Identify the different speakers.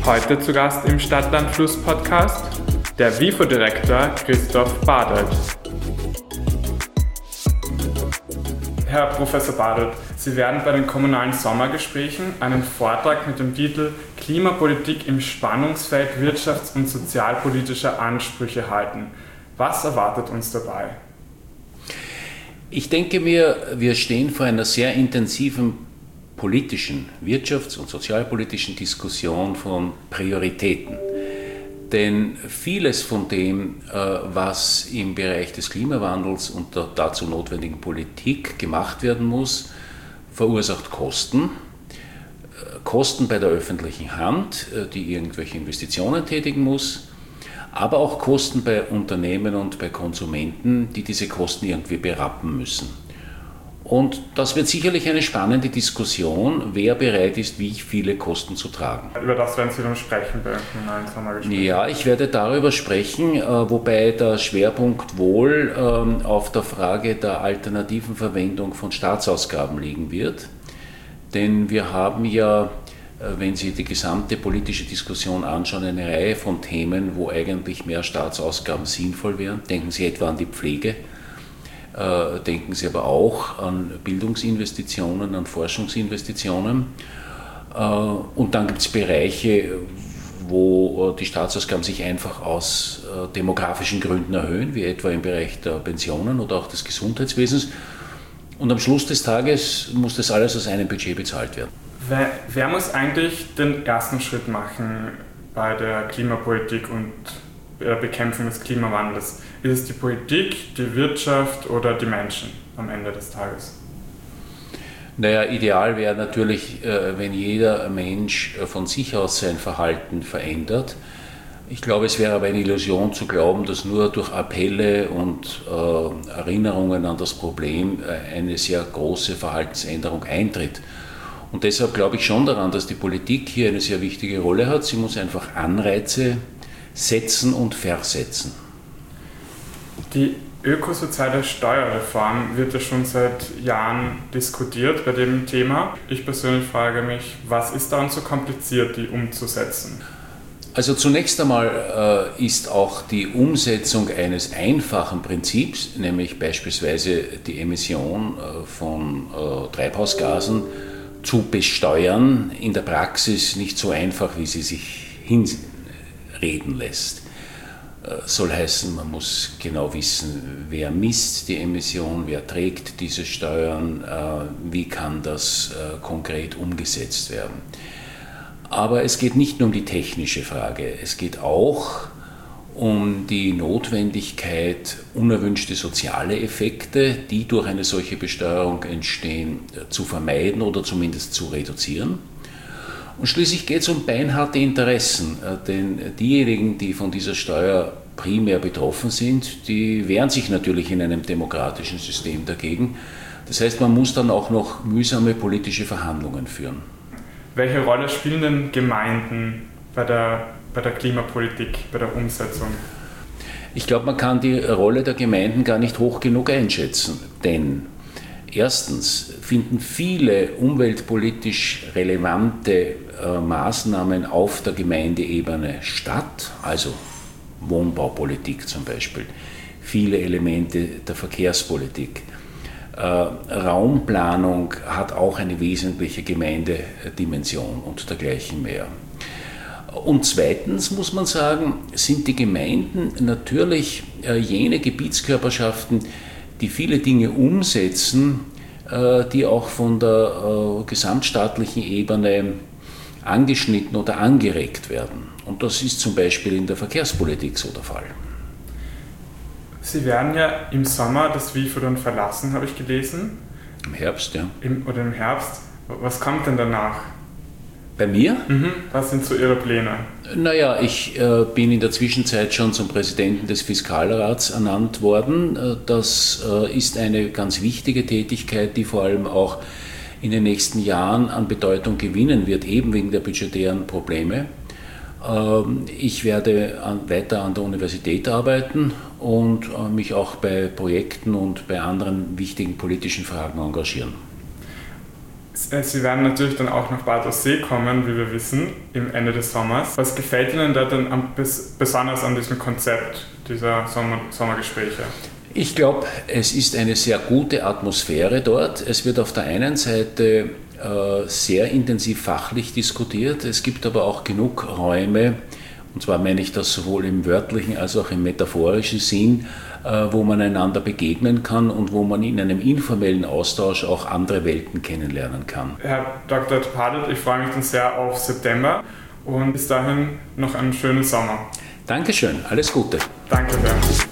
Speaker 1: Heute zu Gast im Stadt-Land-Fluss-Podcast der WIFO-Direktor Christoph Badelt. Herr Professor Badelt, Sie werden bei den kommunalen Sommergesprächen einen Vortrag mit dem Titel Klimapolitik im Spannungsfeld wirtschafts- und sozialpolitischer Ansprüche halten. Was erwartet uns dabei?
Speaker 2: Ich denke mir, wir stehen vor einer sehr intensiven politischen, wirtschafts- und sozialpolitischen Diskussion von Prioritäten. Denn vieles von dem, was im Bereich des Klimawandels und der dazu notwendigen Politik gemacht werden muss, verursacht Kosten. Kosten bei der öffentlichen Hand, die irgendwelche Investitionen tätigen muss, aber auch Kosten bei Unternehmen und bei Konsumenten, die diese Kosten irgendwie berappen müssen. Und das wird sicherlich eine spannende Diskussion, wer bereit ist, wie viele Kosten zu tragen.
Speaker 1: Über das werden Sie dann sprechen bei den kommunalen Sommergesprächen?
Speaker 2: Ja, ich werde darüber sprechen, wobei der Schwerpunkt wohl auf der Frage der alternativen Verwendung von Staatsausgaben liegen wird. Denn wir haben ja, wenn Sie die gesamte politische Diskussion anschauen, eine Reihe von Themen, wo eigentlich mehr Staatsausgaben sinnvoll wären. Denken Sie etwa an die Pflege. Denken Sie aber auch an Bildungsinvestitionen, an Forschungsinvestitionen. Und dann gibt es Bereiche, wo die Staatsausgaben sich einfach aus demografischen Gründen erhöhen, wie etwa im Bereich der Pensionen oder auch des Gesundheitswesens. Und am Schluss des Tages muss das alles aus einem Budget bezahlt werden.
Speaker 1: Wer muss eigentlich den ersten Schritt machen bei der Klimapolitik und der Bekämpfung des Klimawandels? Ist es die Politik, die Wirtschaft oder die Menschen am Ende des Tages?
Speaker 2: Naja, ideal wäre natürlich, wenn jeder Mensch von sich aus sein Verhalten verändert. Ich glaube, es wäre aber eine Illusion zu glauben, dass nur durch Appelle und Erinnerungen an das Problem eine sehr große Verhaltensänderung eintritt. Und deshalb glaube ich schon daran, dass die Politik hier eine sehr wichtige Rolle hat. Sie muss einfach Anreize setzen und versetzen.
Speaker 1: Die ökosoziale Steuerreform wird ja schon seit Jahren diskutiert bei dem Thema. Ich persönlich frage mich, was ist daran so kompliziert, die umzusetzen?
Speaker 2: Also zunächst einmal ist auch die Umsetzung eines einfachen Prinzips, nämlich beispielsweise die Emission von Treibhausgasen, zu besteuern, in der Praxis nicht so einfach, wie sie sich hinreden lässt. Soll heißen, man muss genau wissen, wer misst die Emission, wer trägt diese Steuern, wie kann das konkret umgesetzt werden. Aber es geht nicht nur um die technische Frage, es geht auch um die Notwendigkeit, unerwünschte soziale Effekte, die durch eine solche Besteuerung entstehen, zu vermeiden oder zumindest zu reduzieren. Und schließlich geht es um beinharte Interessen, denn diejenigen, die von dieser Steuer primär betroffen sind, die wehren sich natürlich in einem demokratischen System dagegen. Das heißt, man muss dann auch noch mühsame politische Verhandlungen führen.
Speaker 1: Welche Rolle spielen denn Gemeinden bei der Klimapolitik, bei der Umsetzung?
Speaker 2: Ich glaube, man kann die Rolle der Gemeinden gar nicht hoch genug einschätzen, denn erstens finden viele umweltpolitisch relevante Maßnahmen auf der Gemeindeebene statt, also Wohnbaupolitik zum Beispiel, viele Elemente der Verkehrspolitik. Raumplanung hat auch eine wesentliche Gemeindedimension und dergleichen mehr. Und zweitens muss man sagen, sind die Gemeinden natürlich jene Gebietskörperschaften, die viele Dinge umsetzen, die auch von der gesamtstaatlichen Ebene angeschnitten oder angeregt werden. Und das ist zum Beispiel in der Verkehrspolitik so der Fall.
Speaker 1: Sie werden ja im Sommer das WIFO dann verlassen, habe ich gelesen.
Speaker 2: Im Herbst, ja.
Speaker 1: Oder im Herbst. Was kommt denn danach?
Speaker 2: Bei mir?
Speaker 1: Was sind so Ihre Pläne?
Speaker 2: Naja, ich bin in der Zwischenzeit schon zum Präsidenten des Fiskalrats ernannt worden. Das ist eine ganz wichtige Tätigkeit, die vor allem auch in den nächsten Jahren an Bedeutung gewinnen wird, eben wegen der budgetären Probleme. Ich werde weiter an der Universität arbeiten und mich auch bei Projekten und bei anderen wichtigen politischen Fragen engagieren.
Speaker 1: Sie werden natürlich dann auch nach Bad Aussee kommen, wie wir wissen, im Ende des Sommers. Was gefällt Ihnen da denn besonders an diesem Konzept dieser Sommergespräche?
Speaker 2: Ich glaube, es ist eine sehr gute Atmosphäre dort. Es wird auf der einen Seite sehr intensiv fachlich diskutiert. Es gibt aber auch genug Räume, und zwar meine ich das sowohl im wörtlichen als auch im metaphorischen Sinn, wo man einander begegnen kann und wo man in einem informellen Austausch auch andere Welten kennenlernen kann.
Speaker 1: Herr Dr. Padelt, ich freue mich dann sehr auf September und bis dahin noch einen schönen Sommer.
Speaker 2: Dankeschön, alles Gute.
Speaker 1: Danke sehr.